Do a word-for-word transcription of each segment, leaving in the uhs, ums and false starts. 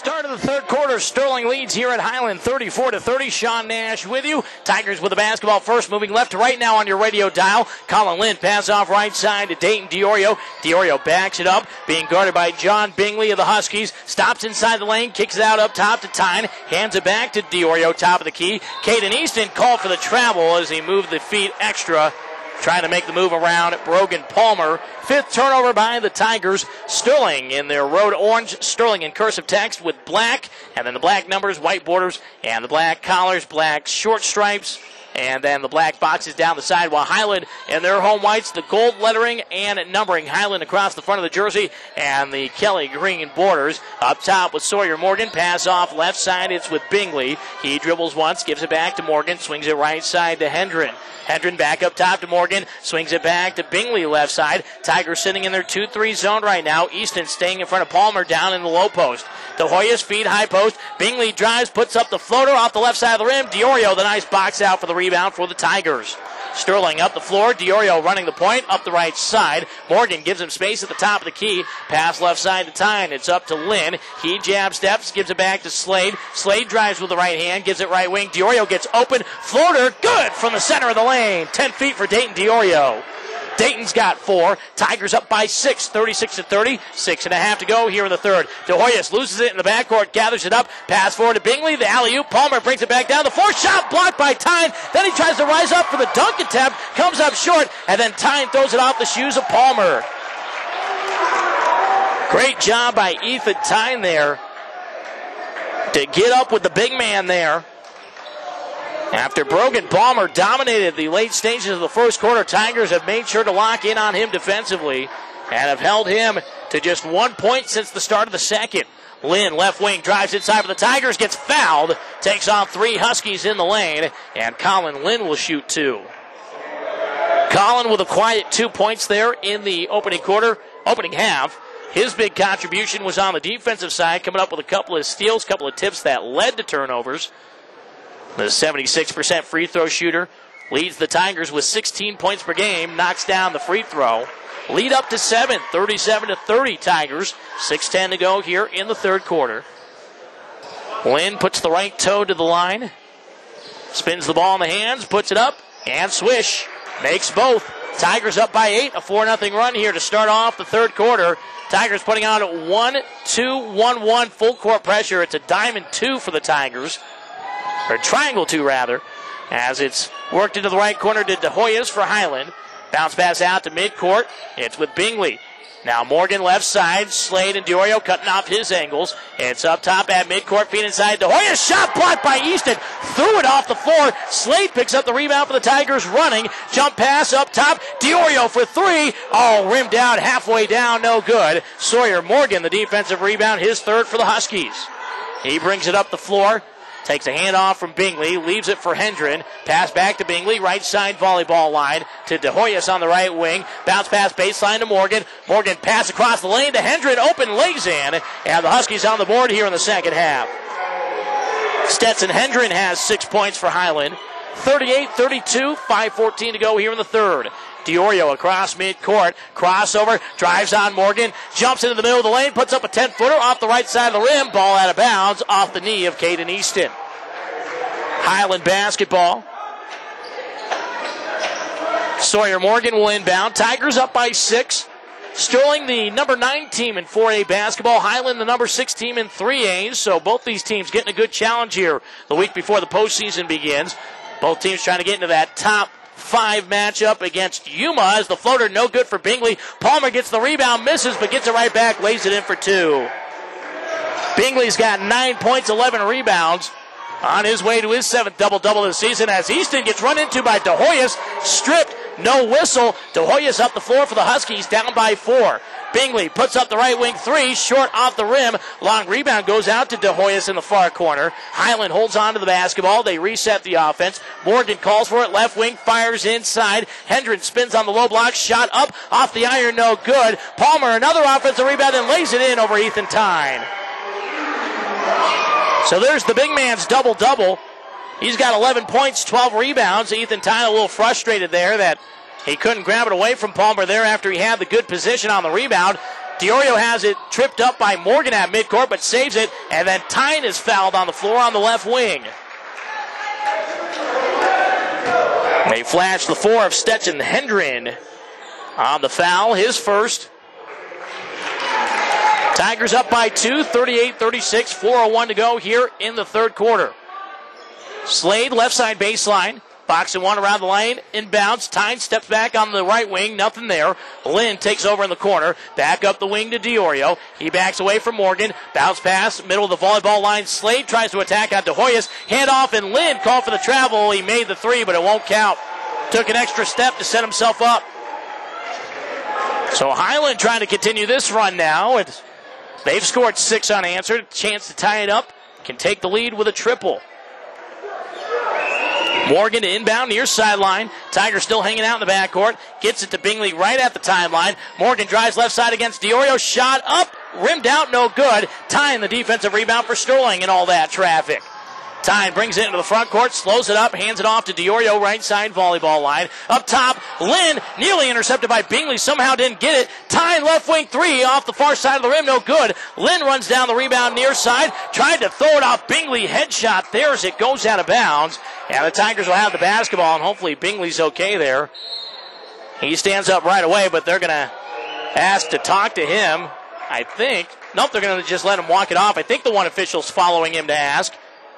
Start of the third quarter, Sterling leads here at Highland, thirty-four to thirty. Sean Nash with you. Tigers with the basketball first, moving left to right now on your radio dial. Colin Lind pass off right side to Dayton Diorio. Diorio backs it up, being guarded by John Bingley of the Huskies. Stops inside the lane, kicks it out up top to Tyne, hands it back to Diorio, top of the key. Caden Easton called for the travel as he moved the feet extra, trying to make the move around Brogan Palmer. Fifth turnover by the Tigers. Sterling in their road orange, Sterling in cursive text with black, and then the black numbers, white borders, and the black collars, black short stripes, and then the black boxes down the side, while Highland in their home whites, the gold lettering and numbering. Highland across the front of the jersey, and the Kelly green borders. Up top with Sawyer Morgan. Pass off left side, it's with Bingley. He dribbles once, gives it back to Morgan, swings it right side to Hendren. Hendren back up top to Morgan, swings it back to Bingley left side. Tigers sitting in their two three zone right now. Easton staying in front of Palmer down in the low post. De Hoyos feed high post. Bingley drives, puts up the floater off the left side of the rim. Diorio, the nice box out for the rebound for the Tigers. Sterling up the floor. Diorio running the point up the right side. Morgan gives him space at the top of the key. Pass left side to Tyne. It's up to Lynn. He jab steps, gives it back to Slade. Slade drives with the right hand, gives it right wing. Diorio gets open. Floater, good from the center of the lane. Ten feet for Dayton Diorio. Dayton's got four. Tigers up by six, thirty-six to thirty. Six and a half to go here in the third. De Hoyos loses it in the backcourt, gathers it up. Pass forward to Bingley. The alley-oop. Palmer brings it back down. The fourth shot blocked by Tyne. Then he tries to rise up for the dunk attempt. Comes up short. And then Tyne throws it off the shoes of Palmer. Great job by Ethan Tyne there to get up with the big man there. After Brogan Palmer dominated the late stages of the first quarter, Tigers have made sure to lock in on him defensively and have held him to just one point since the start of the second. Lynn, left wing, drives inside for the Tigers, gets fouled, takes off three Huskies in the lane, and Colin Lynn will shoot two. Colin with a quiet two points there in the opening quarter, opening half. His big contribution was on the defensive side, coming up with a couple of steals, couple of tips that led to turnovers. The seventy-six percent free throw shooter leads the Tigers with sixteen points per game, knocks down the free throw. Lead up to seven, thirty-seven to thirty Tigers. six ten to go here in the third quarter. Lynn puts the right toe to the line, spins the ball in the hands, puts it up, and swish. Makes both. Tigers up by eight, a four nothing run here to start off the third quarter. Tigers putting on a one two one one full court pressure. It's a diamond two for the Tigers. Or triangle two, rather, as it's worked into the right corner to De Hoyos for Highland. Bounce pass out to midcourt. It's with Bingley. Now Morgan left side. Slade and Diorio cutting off his angles. It's up top at midcourt. Feet inside. De Hoyos shot blocked by Easton. Threw it off the floor. Slade picks up the rebound for the Tigers running. Jump pass up top. Diorio for three. Oh, rimmed out halfway down. No good. Sawyer Morgan, the defensive rebound. His third for the Huskies. He brings it up the floor. Takes a handoff from Bingley, leaves it for Hendren. Pass back to Bingley, right side volleyball line to De Hoyos on the right wing. Bounce pass baseline to Morgan. Morgan pass across the lane to Hendren, open, lays in. And the Huskies on the board here in the second half. Stetson Hendren has six points for Highland. thirty-eight thirty-two, five fourteen to go here in the third. Diorio across midcourt, crossover, drives on Morgan, jumps into the middle of the lane, puts up a ten-footer off the right side of the rim, ball out of bounds, off the knee of Caden Easton. Highland basketball. Sawyer Morgan will inbound. Tigers up by six. Sterling, the number nine team in four A basketball. Highland, the number six team in three A. So both these teams getting a good challenge here the week before the postseason begins. Both teams trying to get into that top five matchup against Yuma as the floater no good for Bingley. Palmer gets the rebound, misses, but gets it right back, lays it in for two. Bingley's got nine points, eleven rebounds. On his way to his seventh double-double this season as Easton gets run into by De Hoyos. Stripped, no whistle. De Hoyos up the floor for the Huskies, down by four. Bingley puts up the right wing three, short off the rim. Long rebound goes out to De Hoyos in the far corner. Highland holds on to the basketball. They reset the offense. Morgan calls for it. Left wing fires inside. Hendren spins on the low block. Shot up off the iron, no good. Palmer, another offensive rebound, and lays it in over Ethan Tyne. So there's the big man's double-double. He's got eleven points, twelve rebounds. Ethan Tyne a little frustrated there that he couldn't grab it away from Palmer there after he had the good position on the rebound. DiOrio has it tripped up by Morgan at midcourt, but saves it, and then Tyne is fouled on the floor on the left wing. They flash the four of Stetson Hendren on the foul, his first. Tigers up by two, thirty-eight thirty-six, four oh one to go here in the third quarter. Slade, left side baseline. Box and one around the lane. Inbounds. Tyne steps back on the right wing. Nothing there. Lynn takes over in the corner. Back up the wing to DiOrio. He backs away from Morgan. Bounce pass. Middle of the volleyball line. Slade tries to attack on De Hoyos. Hand off, and Lynn called for the travel. He made the three, but it won't count. Took an extra step to set himself up. So Highland trying to continue this run now. It's, they've scored six unanswered. Chance to tie it up. Can take the lead with a triple. Morgan to inbound near sideline. Tiger still hanging out in the backcourt. Gets it to Bingley right at the timeline. Morgan drives left side against DiOrio. Shot up. Rimmed out. No good. Tying the defensive rebound for Sterling and all that traffic. Tyne brings it into the front court, slows it up, hands it off to DiOrio, right side volleyball line. Up top, Lynn nearly intercepted by Bingley, somehow didn't get it. Tyne left wing three off the far side of the rim, no good. Lynn runs down the rebound near side, tried to throw it off Bingley, headshot there as it goes out of bounds. And the Tigers will have the basketball, and hopefully Bingley's okay there. He stands up right away, but they're going to ask to talk to him, I think. Nope, they're going to just let him walk it off. I think the one official's following him to ask.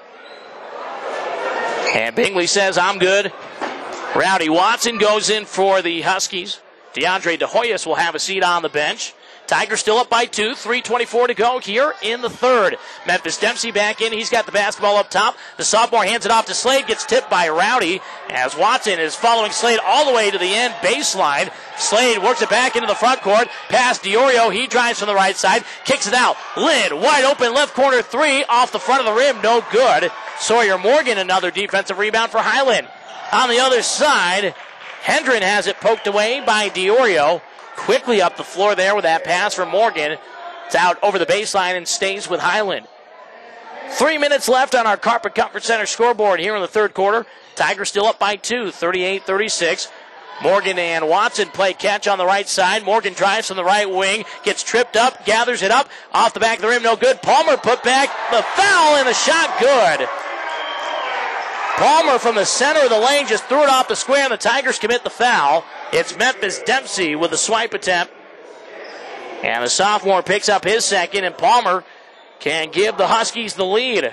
And Bingley says, I'm good. Rowdy Watson goes in for the Huskies. DeAndre De Hoyos will have a seat on the bench. Tigers still up by two. three twenty-four to go here in the third. Memphis Dempsey back in. He's got the basketball up top. The sophomore hands it off to Slade. Gets tipped by Rowdy as Watson is following Slade all the way to the end baseline. Slade works it back into the front court. Past DiOrio. He drives from the right side. Kicks it out. Lynn, wide open left corner three off the front of the rim. No good. Sawyer Morgan, another defensive rebound for Highland. On the other side, Hendren has it poked away by DiOrio. Quickly up the floor there with that pass from Morgan. It's out over the baseline and stays with Highland. Three minutes left on our Carpet Comfort Center scoreboard here in the third quarter. Tigers still up by two, thirty-eight thirty-six. Morgan and Watson play catch on the right side. Morgan drives from the right wing, gets tripped up, gathers it up, off the back of the rim, no good. Palmer put back, the foul, and the shot good. Palmer from the center of the lane just threw it off the square, and the Tigers commit the foul. It's Memphis Dempsey with the swipe attempt. And the sophomore picks up his second, and Palmer can give the Huskies the lead.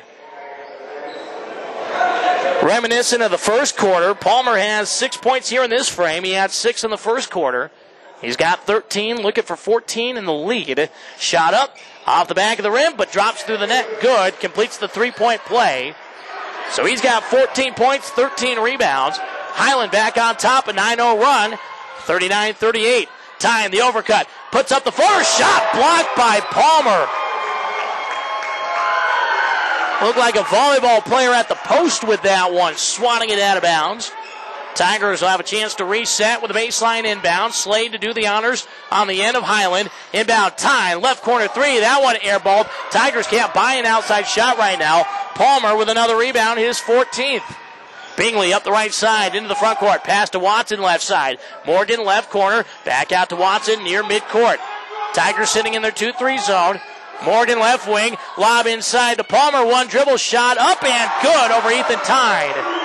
Reminiscent of the first quarter, Palmer has six points here in this frame. He had six in the first quarter. He's got thirteen, looking for fourteen in the lead. Shot up, off the back of the rim, but drops through the net. Good, completes the three-point play. So he's got fourteen points, thirteen rebounds. Highland back on top, a nine oh run, thirty-nine thirty-eight. Tyne, the overcut, puts up the floor, shot blocked by Palmer. Looked like a volleyball player at the post with that one, swatting it out of bounds. Tigers will have a chance to reset with a baseline inbound. Slade to do the honors on the end of Highland. Inbound Tyne, left corner three. That one airballed. Tigers can't buy an outside shot right now. Palmer with another rebound, his fourteenth. Bingley up the right side into the front court. Pass to Watson left side. Morgan left corner. Back out to Watson near midcourt. Tigers sitting in their two three zone. Morgan left wing. Lob inside to Palmer. One dribble shot up and good over Ethan Tyne.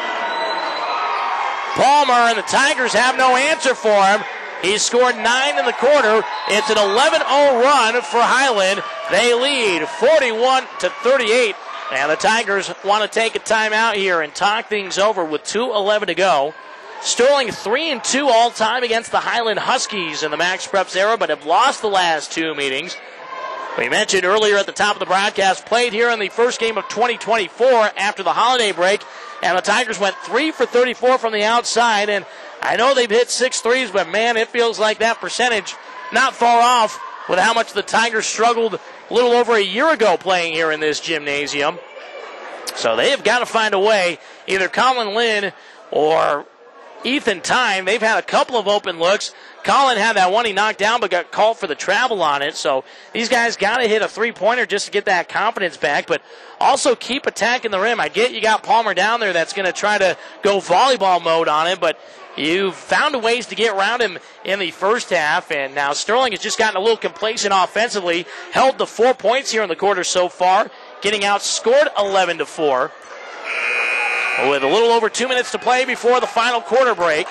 Palmer and the Tigers have no answer for him. He scored nine in the quarter. It's an eleven oh run for Highland. They lead forty-one to thirty-eight. And the Tigers want to take a timeout here and talk things over with two eleven to go. Sterling three and two all time against the Highland Huskies in the Max Preps era, but have lost the last two meetings. We mentioned earlier at the top of the broadcast, played here in the first game of twenty twenty-four after the holiday break, and the Tigers went three for thirty-four from the outside, and I know they've hit six threes, but man, it feels like that percentage not far off with how much the Tigers struggled a little over a year ago playing here in this gymnasium. So they have got to find a way, either Colin Lynn or Ethan Tyne. They've had a couple of open looks, Colin had that one he knocked down but got called for the travel on it. So these guys got to hit a three-pointer just to get that confidence back, but also keep attacking the rim. I get you got Palmer down there that's going to try to go volleyball mode on it, but you found ways to get around him in the first half, and now Sterling has just gotten a little complacent offensively, held the four points here in the quarter so far, getting outscored eleven to four. With a little over two minutes to play before the final quarter break.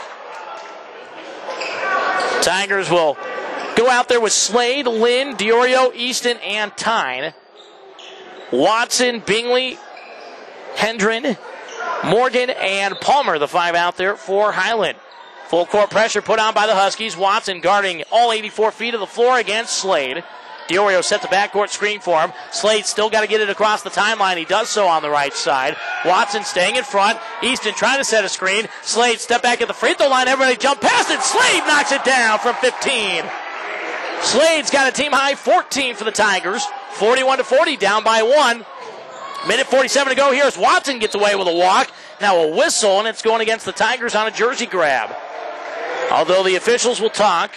Tigers will go out there with Slade, Lynn, Diorio, Easton, and Tyne. Watson, Bingley, Hendren, Morgan, and Palmer, the five out there for Highland. Full court pressure put on by the Huskies. Watson guarding all eighty-four feet of the floor against Slade. Diorio sets a backcourt screen for him. Slade still got to get it across the timeline. He does so on the right side. Watson staying in front. Easton trying to set a screen. Slade step back at the free throw line. Everybody jump past it. Slade knocks it down from fifteen. Slade's got a team high fourteen for the Tigers. forty-one to forty, down by one. Minute forty-seven to go. Here's Watson gets away with a walk. Now a whistle, and it's going against the Tigers on a jersey grab. Although the officials will talk,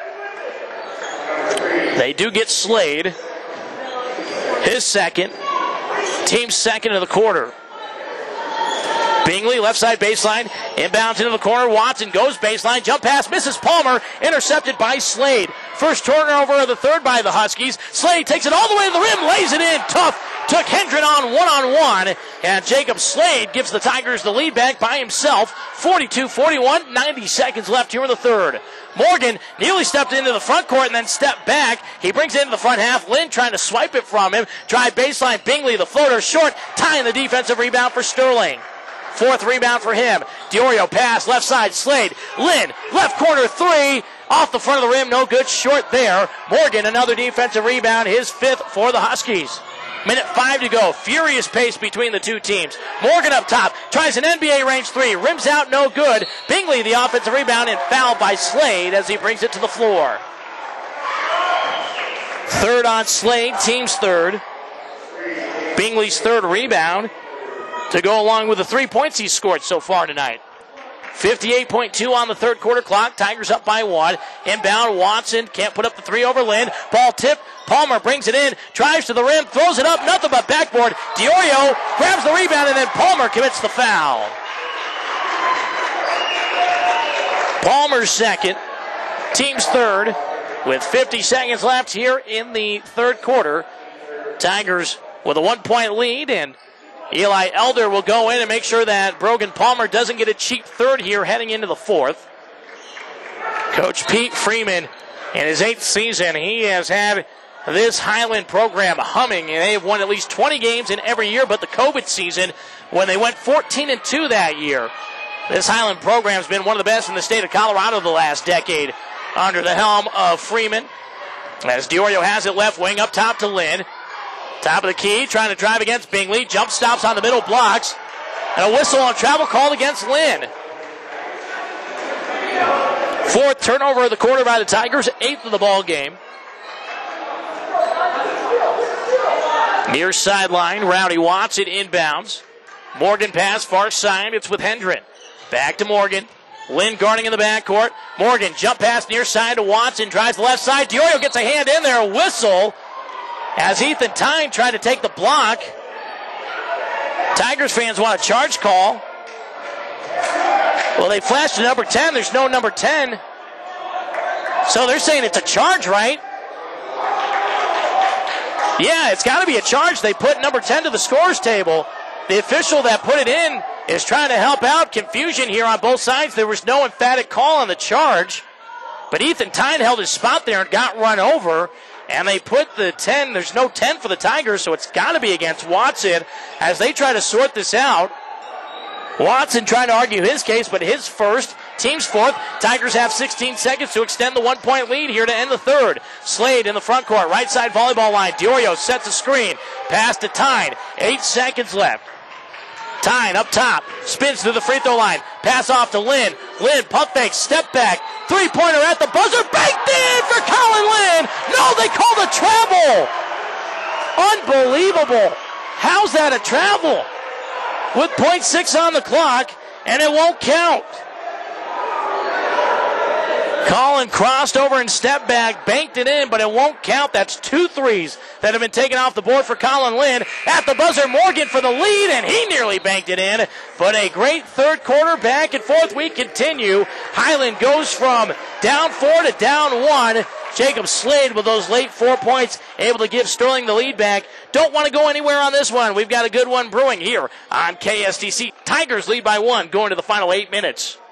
they do get Slade. His second. Team's second of the quarter. Bingley, left side baseline, inbounds into the corner. Watson goes baseline, jump pass, misses Palmer, intercepted by Slade. First turnover of the third by the Huskies. Slade takes it all the way to the rim, lays it in, tough. Took Hendren on one-on-one, and Jacob Slade gives the Tigers the lead back by himself. forty-two forty-one, ninety seconds left here in the third. Morgan nearly stepped into the front court and then stepped back. He brings it into the front half. Lynn trying to swipe it from him. Drive baseline, Bingley, the floater, short, tying the defensive rebound for Sterling. Fourth rebound for him. Diorio pass, left side, Slade. Lynn, left corner three. Off the front of the rim, no good, short there. Morgan, another defensive rebound, his fifth for the Huskies. Minute five to go. Furious pace between the two teams. Morgan up top. Tries an N B A range three. Rims out, no good. Bingley, the offensive rebound, and fouled by Slade as he brings it to the floor. Third on Slade. Team's third. Bingley's third rebound to go along with the three points he's scored so far tonight. fifty-eight point two on the third quarter clock. Tigers up by one. Inbound, Watson can't put up the three over Lynn. Ball tipped. Palmer brings it in, drives to the rim, throws it up, nothing but backboard. Diorio grabs the rebound, and then Palmer commits the foul. Palmer's second, team's third, with fifty seconds left here in the third quarter. Tigers with a one-point lead, and Eli Elder will go in and make sure that Brogan Palmer doesn't get a cheap third here heading into the fourth. Coach Pete Freeman, in his eighth season, he has had this Highland program humming, and they have won at least twenty games in every year but the COVID season when they went fourteen and two that year. This Highland program has been one of the best in the state of Colorado the last decade under the helm of Freeman. As Diorio has it left wing up top to Lynn. Top of the key, trying to drive against Bingley. Jump stops on the middle blocks. And a whistle on travel called against Lynn. Fourth turnover of the quarter by the Tigers, eighth of the ball game. Near sideline, Rowdy Watson inbounds. Morgan pass, far side, it's with Hendren. Back to Morgan. Lynn guarding in the backcourt. Morgan, jump pass near side to Watson, drives the left side. Diorio gets a hand in there, a whistle. As Ethan Tyne tried to take the block. Tigers fans want a charge call. Well, they flashed to number ten. There's no number ten. So they're saying it's a charge, right? Yeah, it's got to be a charge. They put number ten to the scores table. The official that put it in is trying to help out. Confusion here on both sides. There was no emphatic call on the charge. But Ethan Tyne held his spot there and got run over. And they put the ten. There's no ten for the Tigers, so it's got to be against Watson as they try to sort this out. Watson trying to argue his case, but his first, team's fourth. Tigers have sixteen seconds to extend the one-point lead here to end the third. Slade in the front court, right side volleyball line. Diorio sets a screen. Pass to Tyne. Eight seconds left. Tyne up top, spins to the free throw line. Pass off to Lynn. Lynn, pump fake, step back. Three-pointer at the buzzer, banked in for Colin Lynn. No, they called a travel. Unbelievable. How's that a travel? With point six on the clock, and it won't count. Colin crossed over and stepped back, banked it in, but it won't count. That's two threes that have been taken off the board for Colin Lynn. At the buzzer, Morgan for the lead, and he nearly banked it in. But a great third quarter, back and forth we continue. Highland goes from down four to down one. Jacob Slade with those late four points, able to give Sterling the lead back. Don't want to go anywhere on this one. We've got a good one brewing here on K S T C. Tigers lead by one, going to the final eight minutes.